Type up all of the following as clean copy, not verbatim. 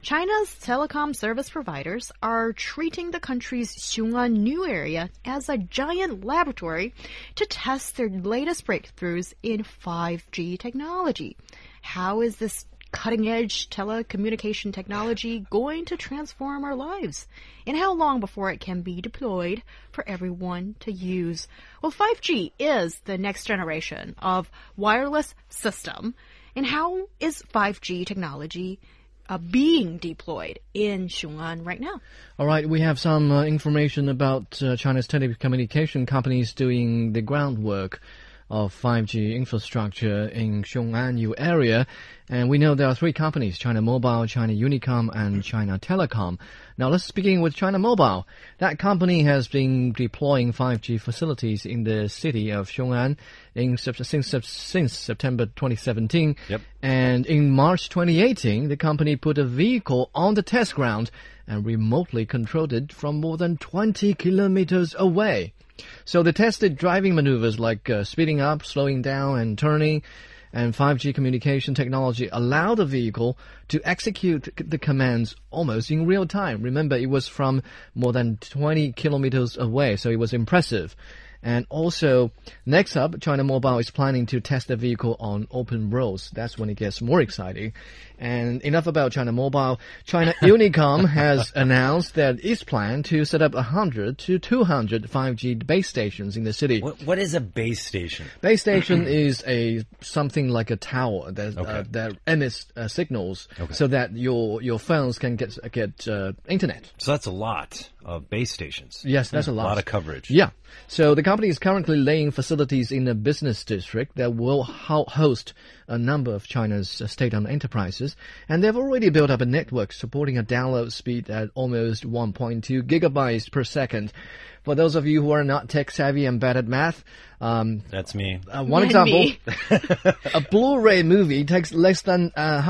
China's telecom service providers are treating the country's Xiong'an new area as a giant laboratory to test their latest breakthroughs in 5G technology. How is this cutting-edge telecommunication technology going to transform our lives? And how long before it can be deployed for everyone to use? Well, 5G is the next generation of wireless system. And how is 5G technology being deployed in Xiong'an right now? All right, we have some information about China's telecommunication companies doing the groundwork of 5G infrastructure in Xiong'an new area. And we know there are three companies, China Mobile, China Unicom, and China Telecom. Now let's begin with China Mobile. That company has been deploying 5G facilities in the city of Xiong'an since September 2017. Yep. And in March 2018, the company put a vehicle on the test ground and remotely controlled it from more than 20 kilometers away. So they tested driving maneuvers like speeding up, slowing down, and turning. And 5G communication technology allowed the vehicle to execute the commands almost in real time. Remember, it was from more than 20 kilometers away, so it was impressive. And also, next up, China Mobile is planning to test the vehicle on open roads. That's when it gets more exciting. And enough about China Mobile. China Unicom has announced that its plan to set up 100 to 200 5G base stations in the city. What is a base station? Base station is something like a tower that emits signals so that your phones can get internet. So that's a lot of base stations. Yes, that's a lot. A lot of coverage. Yeah. So the company is currently laying facilities in a business district that will host a number of China's state-owned enterprises, and they've already built up a network supporting a download speed at almost 1.2 gigabytes per second. For those of you who are not tech-savvy and bad at math, that's me. One example, a Blu-ray movie takes less than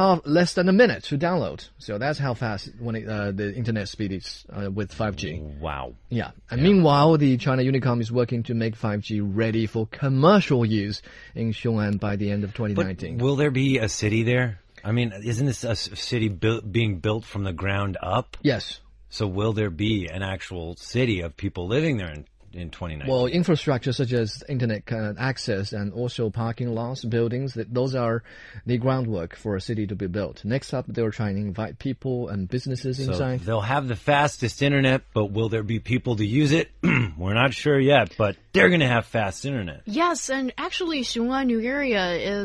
a minute to download. So that's how fast the internet speed is with 5G. Wow. Yeah. And meanwhile, the China Unicom is working to make 5G ready for commercial use in Xiong'an by the end of 2019. But will there be a city there? I mean, isn't this a city being built from the ground up? Yes. So will there be an actual city of people living there in 2019? Well, infrastructure such as internet access and also parking lots, buildings, those are the groundwork for a city to be built. Next up, they're trying to invite people and businesses inside. They'll have the fastest internet, but will there be people to use it? We're not sure yet, but they're going to have fast internet. Yes, and actually, Xiong'an New Area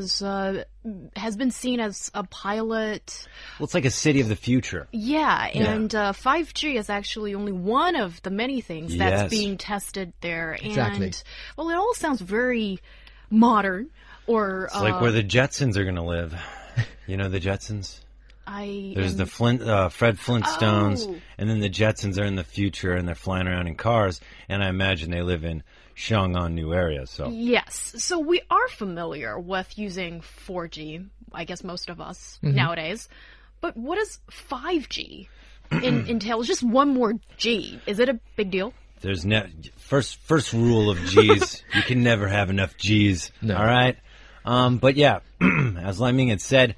has been seen as a pilot. Well, it's like a city of the future. Yeah, and 5G is actually only one of the many things that's being tested there. Exactly. And, well, it all sounds very modern. It's like where the Jetsons are going to live. You know the Jetsons? There's the Fred Flintstones, and then the Jetsons are in the future, and they're flying around in cars, and I imagine they live in Xiong'an new area. So yes, so we are familiar with using 4G, I guess most of us nowadays, but what does 5G entail? Just one more G. Is it a big deal? There's first rule of G's, you can never have enough G's, all right? But yeah, as Liming had said,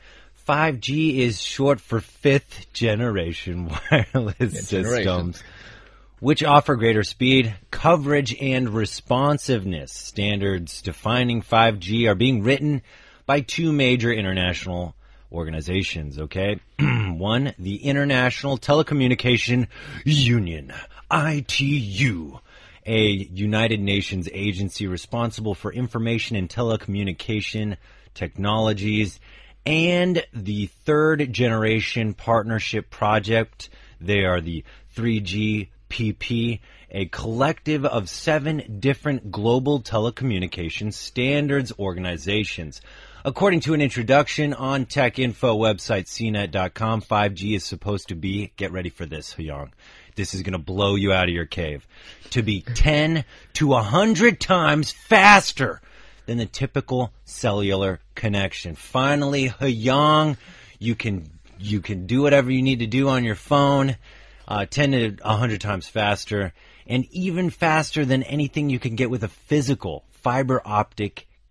5G is short for fifth generation wireless systems, which offer greater speed, coverage, and responsiveness. Standards defining 5G are being written by two major international organizations, okay? One, the International Telecommunication Union, ITU, a United Nations agency responsible for information and telecommunication technologies, and the Third Generation Partnership Project. They are the 3GPP, a collective of 7 different global telecommunications standards organizations. According to an introduction on tech info website CNET.com, 5G is supposed to be, get ready for this, Hyung, this is going to blow you out of your cave, to be 10 to 100 times faster than the typical cellular connection. Finally, Hyung, you can do whatever you need to do on your phone, 10 to 100 times faster, and even faster than anything you can get with a physical fiber optic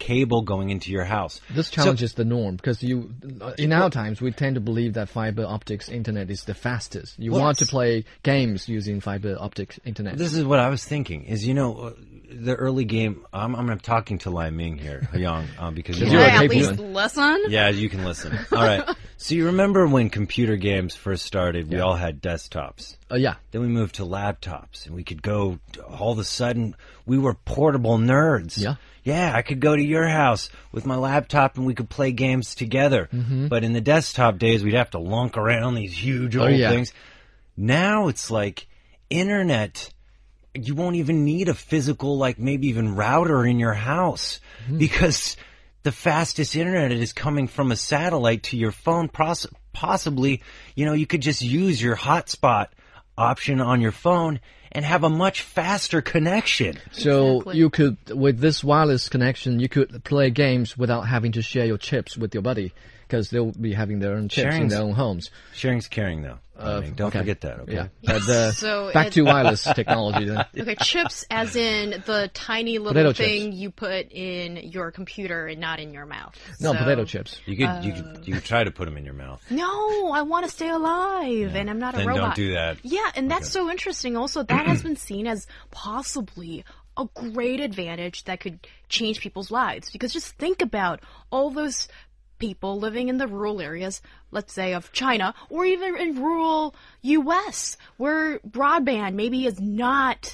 cable going into your house. This challenges the norm because in our times, we tend to believe that fiber optics internet is the fastest. You want to play games using fiber optic internet. This is what I was thinking, is, the early game, I'm talking to Lai Ming here, Hyung, because Can I at least listen? Yeah, you can listen. All right. So you remember when computer games first started, we all had desktops. Yeah. Then we moved to laptops, and we could go, all of a sudden, we were portable nerds. Yeah. Yeah, I could go to your house with my laptop, and we could play games together. But in the desktop days, we'd have to lunk around these huge old things. Now it's like internet. You won't even need a physical, like maybe even router in your house because the fastest internet is coming from a satellite to your phone. Possibly, you could just use your hotspot option on your phone and have a much faster connection. So you could, with this wireless connection, you could play games without having to share your chips with your buddy because they'll be having their own chips in their own homes. Sharing's caring, though. Don't forget that, okay? Yeah. But, so back to wireless technology then. Okay, chips as in the tiny little thing you put in your computer and not in your mouth. No, potato chips. You could try to put them in your mouth. No, I want to stay alive, and I'm not a robot. Then don't do that. Yeah, and that's so interesting. Also, that has been seen as possibly a great advantage that could change people's lives. Because just think about all those people living in the rural areas, let's say of China, or even in rural U.S., where broadband maybe is not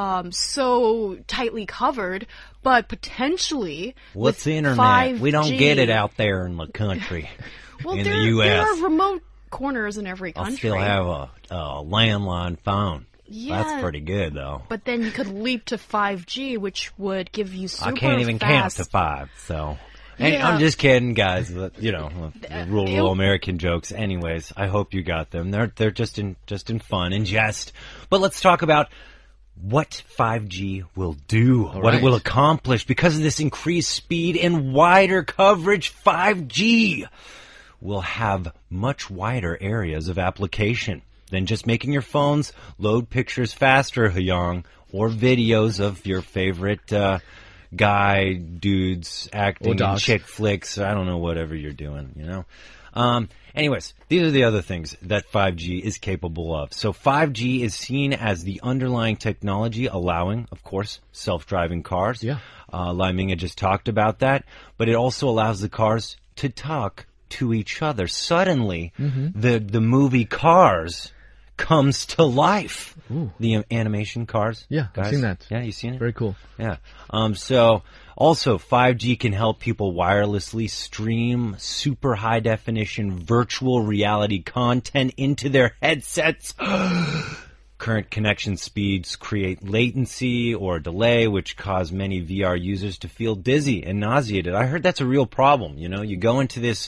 so tightly covered, but potentially what's the internet? 5G, we don't get it out there in the country. Well, in there the U.S. there are remote corners in every country. I still have a landline phone. Yeah, that's pretty good, though. But then you could leap to 5G, which would give you super I can't even count to 5, so... Yeah. I'm just kidding, guys. But, the rural American jokes. Anyways, I hope you got them. They're just in fun and jest. But let's talk about what 5G will do, what it will accomplish. Because of this increased speed and wider coverage, 5G will have much wider areas of application than just making your phones load pictures faster, Hyung, or videos of your favorite guy dudes acting in chick flicks. I don't know, whatever you're doing, Anyways, these are the other things that 5G is capable of. So 5G is seen as the underlying technology allowing, of course, self-driving cars. Yeah. Lai Ming had just talked about that. But it also allows the cars to talk to each other. Suddenly, the movie Cars comes to life. Ooh. The animation Cars. Yeah, guys. I've seen that. Yeah, you seen it? Very cool. Yeah. So also 5G can help people wirelessly stream super high definition virtual reality content into their headsets. Current connection speeds create latency or delay, which cause many VR users to feel dizzy and nauseated. I heard that's a real problem. You go into this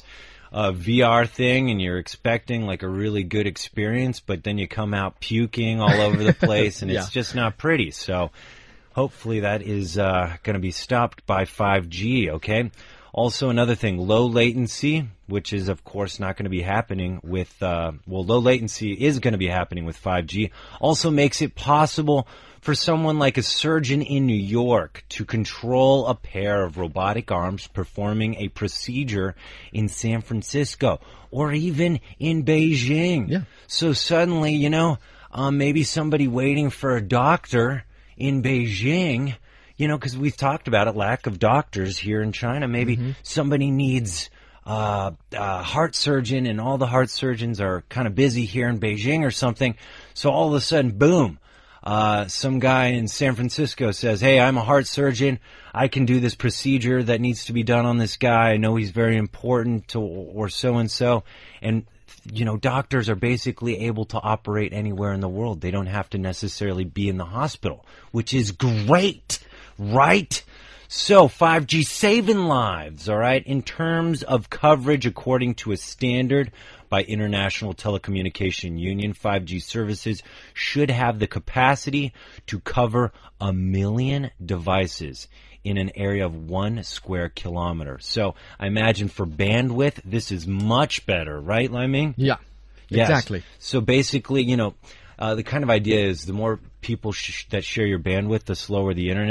VR thing and you're expecting like a really good experience, but then you come out puking all over the place and it's just not pretty. So hopefully that is going to be stopped by 5G, okay? Also another thing, low latency, which is of course not going to be happening with, low latency is going to be happening with 5G, also makes it possible for someone like a surgeon in New York to control a pair of robotic arms performing a procedure in San Francisco or even in Beijing. Yeah. So suddenly, maybe somebody waiting for a doctor in Beijing, because we've talked about it, lack of doctors here in China. Maybe somebody needs a heart surgeon and all the heart surgeons are kind of busy here in Beijing or something. So all of a sudden, boom. Some guy in San Francisco says, hey, I'm a heart surgeon. I can do this procedure that needs to be done on this guy. I know he's very important or so-and-so. And, doctors are basically able to operate anywhere in the world. They don't have to necessarily be in the hospital, which is great, right? So 5G saving lives, all right? In terms of coverage, according to a standard by International Telecommunication Union, 5G services should have the capacity to cover 1 million devices in an area of 1 square kilometer. So I imagine for bandwidth, this is much better, right, Lai Ming? Yeah, yes. Exactly. So basically, the kind of idea is the more people that share your bandwidth, the slower the internet.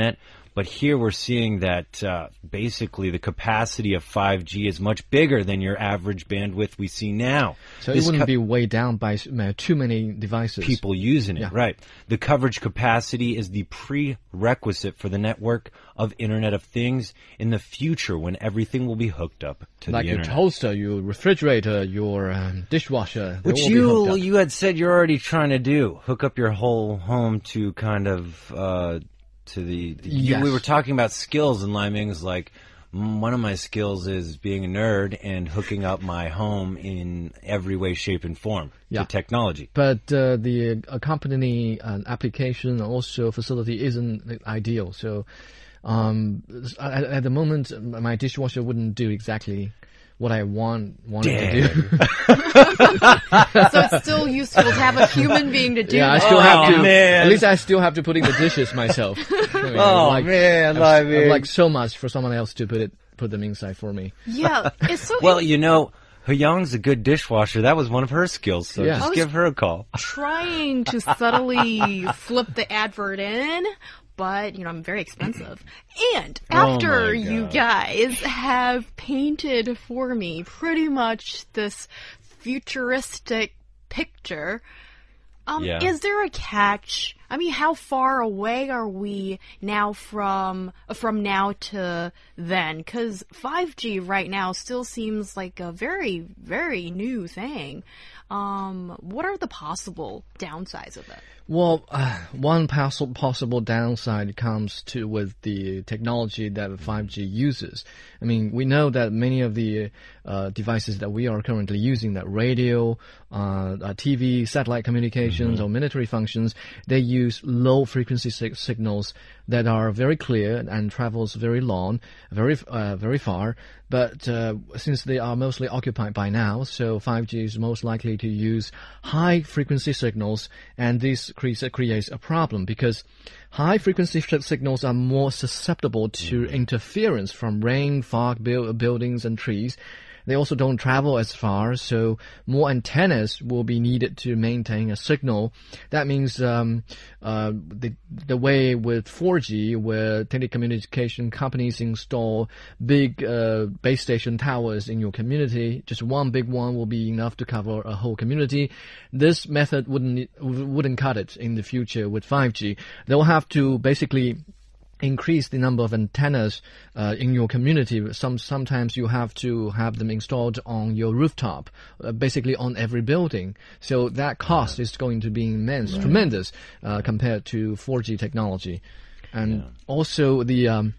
But here we're seeing that basically the capacity of 5G is much bigger than your average bandwidth we see now. So it wouldn't be weighed down by too many devices. People using it, right. The coverage capacity is the prerequisite for the network of Internet of Things in the future when everything will be hooked up to the Internet. Like your toaster, your refrigerator, your dishwasher. Which you had said you're already trying to do. Hook up your whole home to kind of... to the yes. We were talking about skills, and Liming's like, one of my skills is being a nerd and hooking up my home in every way, shape, and form to technology. But the accompanying application and also facility isn't ideal. So at the moment, my dishwasher wouldn't do exactly what I wanted to do. So it's still useful to have a human being to do I that. still have to. Man. At least I still have to put in the dishes myself. Man, I'd like so much for someone else to put them inside for me. Yeah, it's so Well, you know, Hyung's a good dishwasher. That was one of her skills, so just give her a call. trying to subtly slip the advert in, but, I'm very expensive. And after you guys have painted for me pretty much this futuristic picture, is there a catch? I mean, how far away are we now from now to then? Because 5G right now still seems like a very, very new thing. What are the possible downsides of it? Well, one possible downside comes with the technology that 5G uses. I mean, we know that many of the devices that we are currently using, that radio, TV, satellite communications, or military functions, they use low-frequency signals that are very clear and travels very long, very far. But since they are mostly occupied by now, so 5G is most likely to use high-frequency signals, and this creates a problem because high-frequency signals are more susceptible to interference from rain, fog, buildings, and trees. They also don't travel as far, so more antennas will be needed to maintain a signal. That means the way with 4G, where telecommunication companies install big base station towers in your community, just one big one will be enough to cover a whole community. This method wouldn't cut it in the future with 5G. They'll have to basically increase the number of antennas in your community. Sometimes you have to have them installed on your rooftop, basically on every building. So that cost is going to be immense, tremendous, compared to 4G technology. And also when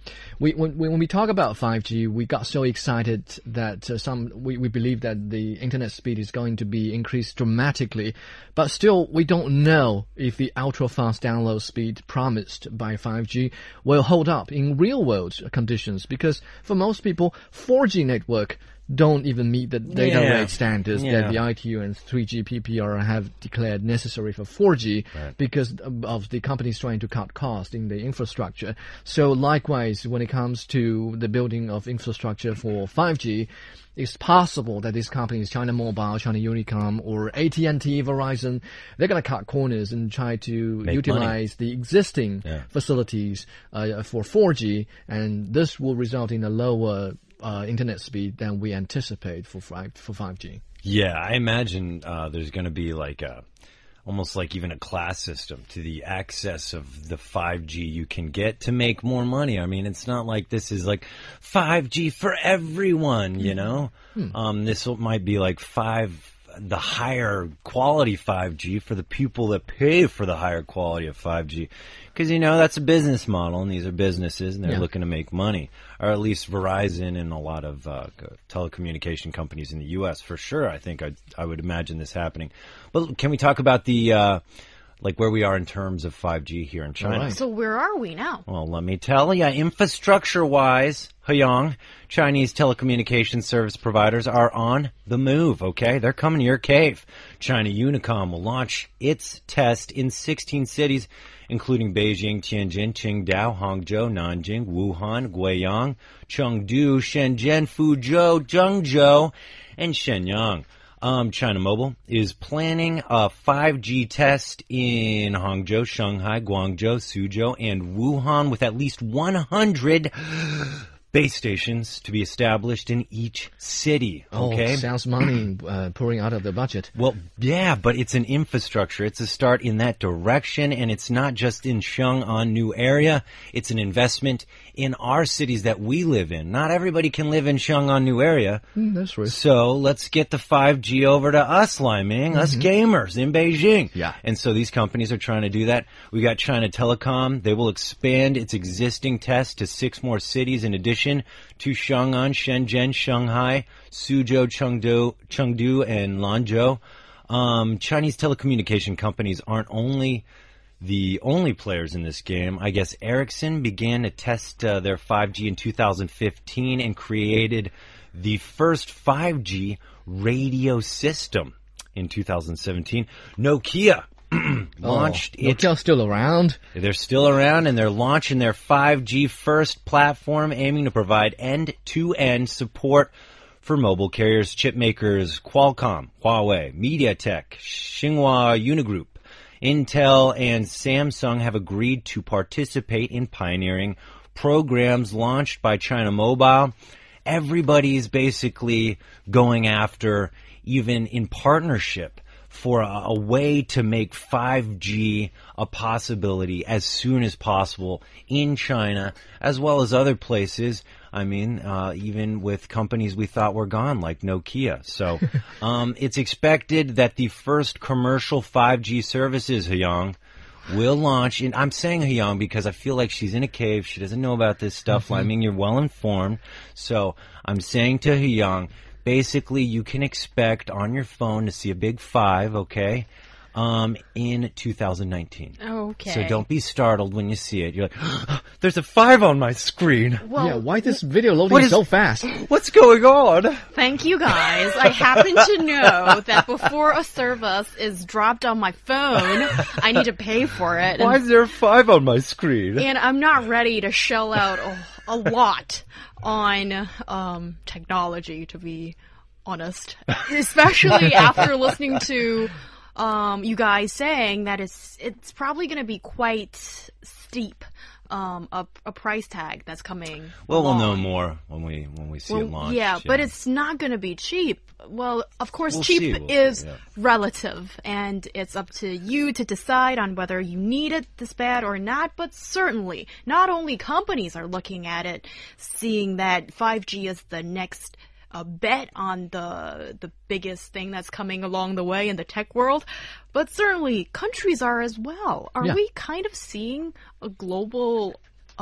we talk about 5G, we got so excited that we believe that the internet speed is going to be increased dramatically, but still we don't know if the ultra-fast download speed promised by 5G will hold up in real-world conditions, because for most people, 4G network don't even meet the data rate standards that the ITU and 3GPP have declared necessary for 4G because of the companies trying to cut costs in the infrastructure. So likewise, when it comes to the building of infrastructure for 5G, it's possible that these companies, China Mobile, China Unicom, or AT&T, Verizon, they're going to cut corners and try to utilize the existing facilities for 4G, and this will result in a lower internet speed than we anticipate for 5G. Yeah, I imagine there's going to be like almost like even a class system to the access of the 5G you can get to make more money. I mean, it's not like this is like 5G for everyone, you know? This might be like the higher quality 5G for the people that pay for the higher quality of 5G. Because, that's a business model, and these are businesses, and they're looking to make money. Or at least Verizon and a lot of telecommunication companies in the U.S. for sure. I think I would imagine this happening. But can we talk about the where we are in terms of 5G here in China? So where are we now? Well, let me tell you, infrastructure-wise, Hyung, Chinese telecommunication service providers are on the move, okay? They're coming to your cave. China Unicom will launch its test in 16 cities, including Beijing, Tianjin, Qingdao, Hangzhou, Nanjing, Wuhan, Guiyang, Chengdu, Shenzhen, Fuzhou, Zhengzhou, and Shenyang. China Mobile is planning a 5G test in Hangzhou, Shanghai, Guangzhou, Suzhou, and Wuhan with at least 100 base stations to be established in each city. Okay, sounds money pouring out of the budget. Well, yeah, but it's an infrastructure. It's a start in that direction, and it's not just in Chang'an New Area. It's an investment in our cities that we live in. Not everybody can live in Chang'an New Area. That's right. So let's get the 5G over to us, Lai Ming, us gamers in Beijing. Yeah. And so these companies are trying to do that. We got China Telecom. They will expand its existing test to 6 more cities in addition to Chang'an, Shenzhen, Shanghai, Suzhou, Chengdu, and Lanzhou. Chinese telecommunication companies aren't the only players in this game. I guess Ericsson began to test their 5G in 2015 and created the first 5G radio system in 2017. Nokia launched Nokia's still around. They're still around, and they're launching their 5G first platform, aiming to provide end-to-end support for mobile carriers, chip makers, Qualcomm, Huawei, MediaTek, Xinhua Unigroup, Intel, and Samsung have agreed to participate in pioneering programs launched by China Mobile. Everybody's basically going after, even in partnership, for a way to make 5G a possibility as soon as possible in China, as well as other places. I mean, even with companies we thought were gone, like Nokia. So it's expected that the first commercial 5G services, Hyung, will launch. And I'm saying Hyung because I feel like she's in a cave. She doesn't know about this stuff. I mean, you're well informed. So I'm saying to Hyung, basically, you can expect on your phone to see a big 5, okay, in 2019. Okay. So don't be startled when you see it. You're like, there's a 5 on my screen. Well, yeah, why this video loading so fast? What's going on? Thank you, guys. I happen to know that before a service is dropped on my phone, I need to pay for it. Why is there a 5 on my screen? And I'm not ready to shell out a lot on technology, to be honest. Especially after listening to you guys saying that it's probably going to be quite steep, a price tag that's coming. Well, along. we'll know more when we see it launch. Yeah, but it's not going to be cheap. Well, of course, We'll cheap see. is relative, and it's up to you to decide on whether you need it this bad or not. But certainly, not only companies are looking at it, seeing that 5G is the next bet on the biggest thing that's coming along the way in the tech world, but certainly countries are as well. Are we kind of seeing a global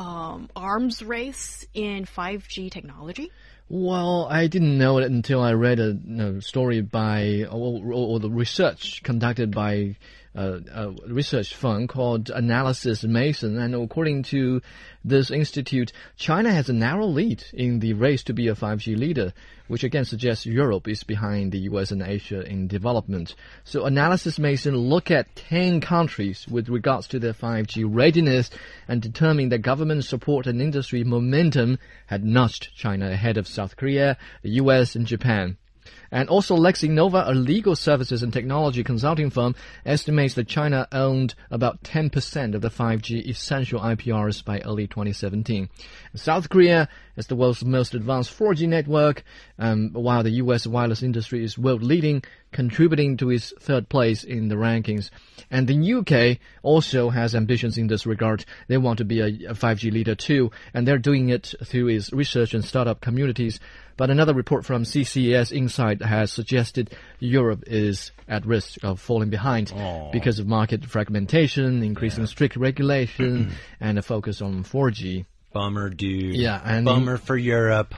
arms race in 5G technology? Well, I didn't know it until I read a story by, or the research conducted by a research firm called Analysys Mason. And according to this institute, China has a narrow lead in the race to be a 5G leader, which again suggests Europe is behind the US and Asia in development. So Analysys Mason look at 10 countries with regards to their 5G readiness and determined that government support and industry momentum had nudged China ahead of South Korea, the US, and Japan. And also LexInnova, a legal services and technology consulting firm, estimates that China owned about 10% of the 5G essential IPRs by early 2017. South Korea is the world's most advanced 4G network, while the US wireless industry is world leading, contributing to its third place in the rankings. And the UK also has ambitions in this regard. They want to be a 5G leader too, and they're doing it through its research and startup communities. But another report from CCS Insight has suggested Europe is at risk of falling behind because of market fragmentation, increasing strict regulation, and a focus on 4G. Bummer, dude. Yeah, and bummer for Europe.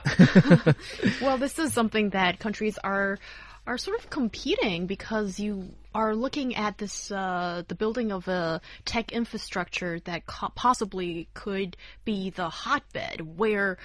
Well, this is something that countries are sort of competing, because you are looking at this the building of a tech infrastructure that possibly could be the hotbed where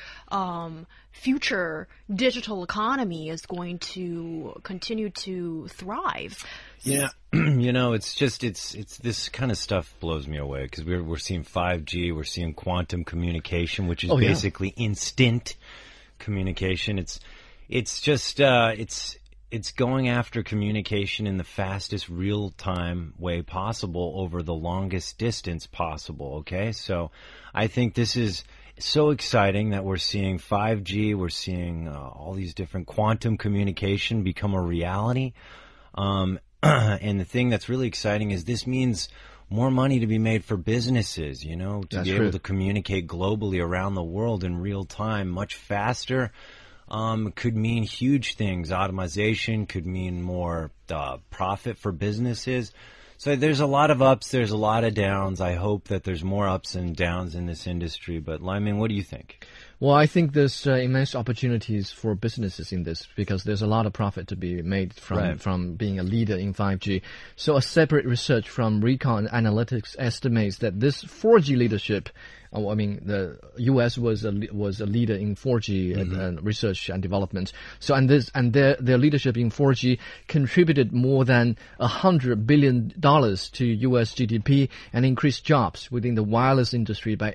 future digital economy is going to continue to thrive. Yeah, you know, it's this kind of stuff blows me away, because we're seeing 5G, we're seeing quantum communication, which is basically instant communication. It's just it's going after communication in the fastest real-time way possible over the longest distance possible, okay? So I think this is so exciting that we're seeing 5G, we're seeing all these different quantum communication become a reality. And the thing that's really exciting is this means more money to be made for businesses, you know, to be able to communicate globally around the world in real time much faster. Could mean huge things. Automation could mean more profit for businesses. So there's a lot of ups, there's a lot of downs. I hope that there's more ups and downs in this industry. But Lyman, what do you think? Well, I think there's immense opportunities for businesses in this because there's a lot of profit to be made from being a leader in 5G. So a separate research from Recon Analytics estimates that this 4G leadership, I mean, the U.S. was a leader in 4G research and development. So and their leadership in 4G contributed more than $100 billion to U.S. GDP and increased jobs within the wireless industry by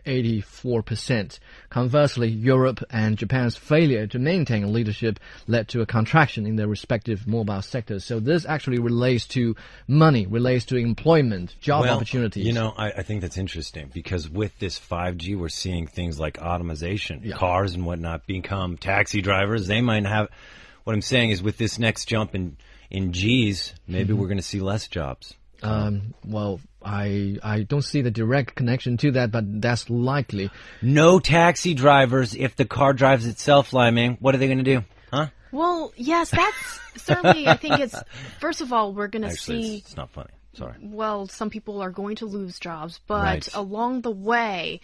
84%. Conversely, Europe and Japan's failure to maintain leadership led to a contraction in their respective mobile sectors. So this actually relates to money, relates to employment, job opportunities. You know, I think that's interesting because with this 5G, we're seeing things like automation, cars and whatnot become taxi drivers. They might have, what I'm saying is with this next jump in G's, maybe we're going to see less jobs. Well, I don't see the direct connection to that, but that's likely. No taxi drivers if the car drives itself, Liming. What are they going to do? Huh? Well, yes, that's certainly, I think it's, first of all, we're going to see. It's not funny. Sorry. Well, some people are going to lose jobs, but along the way,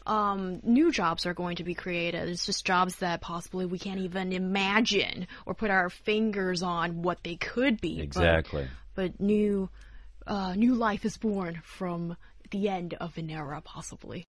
new jobs are going to be created. It's just jobs that possibly we can't even imagine or put our fingers on what they could be. Exactly. But new life is born from the end of an era, possibly.